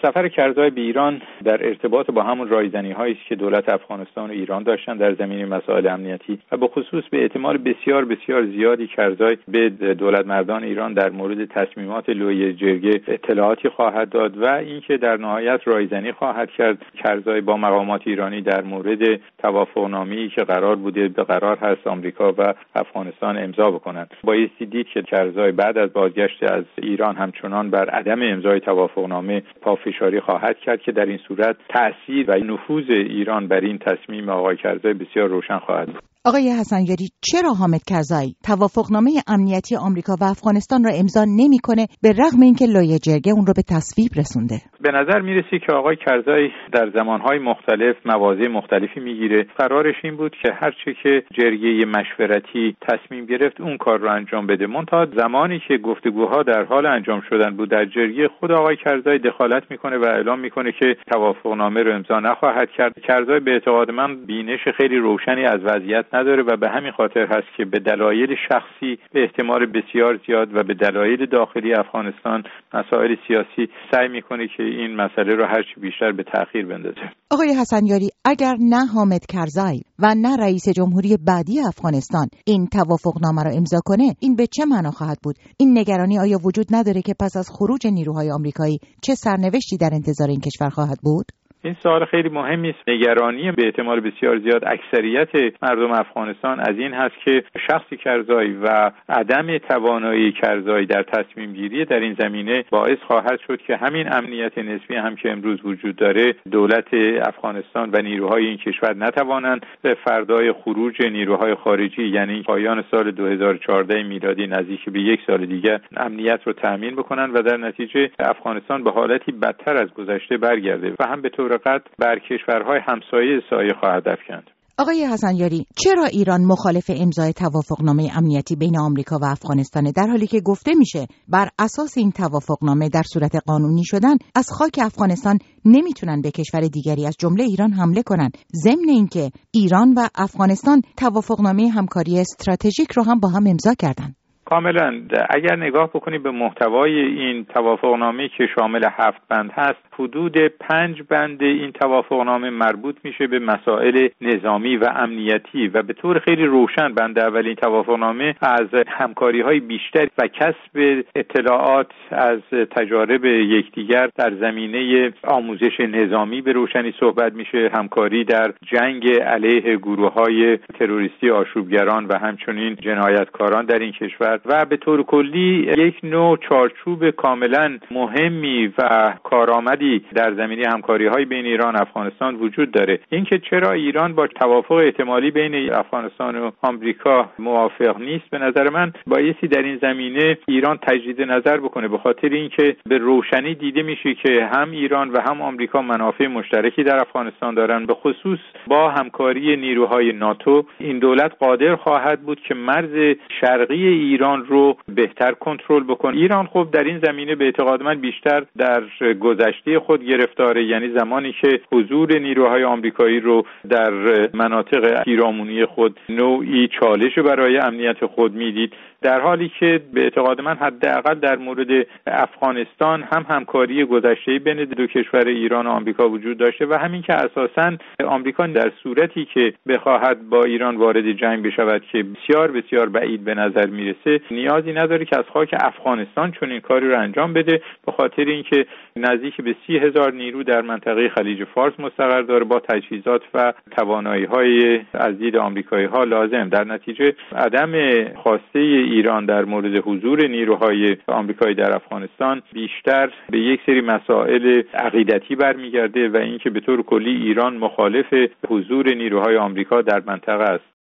سفر کرزای به ایران در ارتباط با همون رایزنی‌هایی است که دولت افغانستان و ایران داشتن در زمینه مسائل امنیتی و به خصوص به احتمال بسیار بسیار زیادی کرزای به دولت مردان ایران در مورد تصمیمات لویه جرگه اطلاعاتی خواهد داد و اینکه در نهایت رایزنی خواهد کرد کرزای با مقامات ایرانی در مورد توافقنامه‌ای که قرار هست آمریکا و افغانستان امضا بکنند. بایستی دید که کرزای بعد از بازگشت از ایران همچنان بر عدم امضای توافقنامه پافشاری خواهد کرد که در این صورت تأثیر و نفوذ ایران بر این تصمیم آقای کرزای بسیار روشن خواهد بود. آقای حسنیاری، چرا حامد کرزای توافقنامه امنیتی آمریکا و افغانستان را امضا نمی‌کنه به رغم اینکه لایحه جرگه اون رو به تصویب رسونده؟ به نظر میرسه که آقای کرزای در زمانهای مختلف مواضع مختلفی میگیره. قرارش این بود که هرچه که جرگه مشورتی تصمیم گرفت اون کار رو انجام بده. منتها زمانی که گفتگوها در حال انجام شدن بود در جرگه، خود آقای کرزای دخالت میکنه و اعلام میکنه که توافقنامه رو امضا نخواهد کرد. کرزای به اعتقاد من بینش خیلی روشنی از وضعیت نداره و به همین خاطر هست که به دلایل شخصی به احتمال بسیار زیاد و به دلایل داخلی افغانستان مسائل سیاسی سعی میکنه که این مسئله رو هرچی بیشتر به تأخیر بندازه. آقای حسنیاری، اگر نه حامد کرزای و نه رئیس جمهوری بعدی افغانستان این توافقنامه را امضا کنه، این به چه معنا خواهد بود؟ این نگرانی آیا وجود نداره که پس از خروج نیروهای آمریکایی چه سرنوشتی در انتظار این کشور خواهد بود؟ این سوال خیلی مهمی است. نگرانی به احتمال بسیار زیاد اکثریت مردم افغانستان از این هست که شخص کرزای و عدم توانایی کرزای در تصمیم گیری در این زمینه باعث خواهد شد که همین امنیت نسبی هم که امروز وجود داره دولت افغانستان و نیروهای این کشور نتوانند به فردای خروج نیروهای خارجی، یعنی پایان سال 2014 میلادی نزدیک به یک سال دیگر، امنیت رو تأمین بکنن و در نتیجه افغانستان به حالتی بدتر از گذشته برگرده و هم به طور قطع بر کشورهای همسایه سایه خواهد افکند. آقای حسنیاری، چرا ایران مخالف امضای توافقنامه امنیتی بین آمریکا و افغانستان، در حالی که گفته میشه بر اساس این توافقنامه در صورت قانونی شدن از خاک افغانستان نمیتونن به کشور دیگری از جمله ایران حمله کنن، ضمن اینکه ایران و افغانستان توافقنامه همکاری استراتژیک رو هم با هم امضا کردن؟ کاملا. اگر نگاه بکنید به محتوای این توافقنامه که شامل 7 بند هست، حدود 5 بند این توافقنامه مربوط میشه به مسائل نظامی و امنیتی و به طور خیلی روشن بند اول این توافقنامه از همکاری‌های بیشتر و کسب اطلاعات از تجارب یکدیگر در زمینه آموزش نظامی به روشنی صحبت میشه، همکاری در جنگ علیه گروه‌های تروریستی آشوبگران و همچنین جنایتکاران در این کشور و به طور کلی یک نوع چارچوب کاملا مهمی و کارآمدی در زمینه همکاری‌های بین ایران و افغانستان وجود داره. اینکه چرا ایران با توافق احتمالی بین افغانستان و آمریکا موافق نیست، به نظر من بایستی در این زمینه ایران تجدید نظر بکنه، به خاطر اینکه به روشنی دیده میشه که هم ایران و هم آمریکا منافع مشترکی در افغانستان دارن. به خصوص با همکاری نیروهای ناتو این دولت قادر خواهد بود که مرز شرقی ایران رو بهتر کنترل بکنه. ایران خب در این زمینه به اعتقاد من بیشتر در گذشته خود گرفتاره، یعنی زمانی که حضور نیروهای آمریکایی رو در مناطق پیرامونی خود نوعی چالش برای امنیت خود میدید، در حالی که به اعتقاد من حداقل در مورد افغانستان هم همکاری گذشته بین دو کشور ایران و آمریکا وجود داشته و همین که اساساً آمریکا در صورتی که بخواهد با ایران وارد جنگ بشود که بسیار بسیار بعید به نظر میرسه، نیازی نداره که از خاک افغانستان چون این کاری رو انجام بده، به خاطر اینکه نزدیک به 30,000 نیرو در منطقه خلیج فارس مستقر داره با تجهیزات و توانایی‌های از دید آمریکایی‌ها لازم. در نتیجه عدم خواسته ایران در مورد حضور نیروهای آمریکایی در افغانستان بیشتر به یک سری مسائل عقیدتی برمیگرده و اینکه به طور کلی ایران مخالف حضور نیروهای آمریکا در منطقه است.